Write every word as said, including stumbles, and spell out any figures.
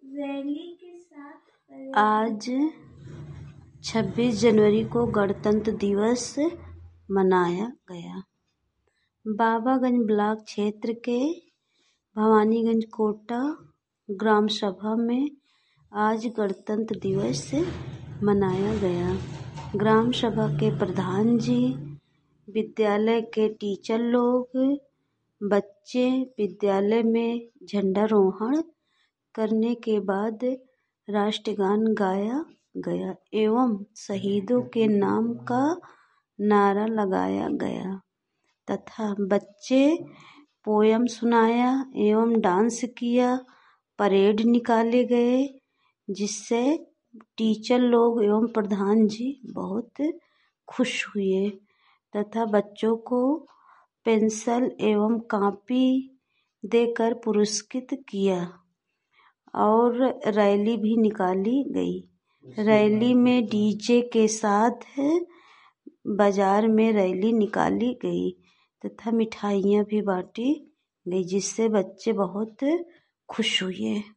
आज छब्बीस जनवरी को गणतंत्र दिवस मनाया गया। बाबागंज ब्लॉक क्षेत्र के भवानीगंज कोटा ग्राम सभा में आज गणतंत्र दिवस मनाया गया। ग्राम सभा के प्रधान जी, विद्यालय के टीचर लोग, बच्चे विद्यालय में झंडारोहण करने के बाद राष्ट्रगान गाया गया एवं शहीदों के नाम का नारा लगाया गया तथा बच्चे पोयम सुनाया एवं डांस किया। परेड निकाले गए जिससे टीचर लोग एवं प्रधान जी बहुत खुश हुए तथा बच्चों को पेंसिल एवं कॉपी देकर पुरस्कृत किया और रैली भी निकाली गई। रैली में डीजे के साथ बाजार में रैली निकाली गई तथा मिठाइयाँ भी बांटी गई जिससे बच्चे बहुत खुश हुए।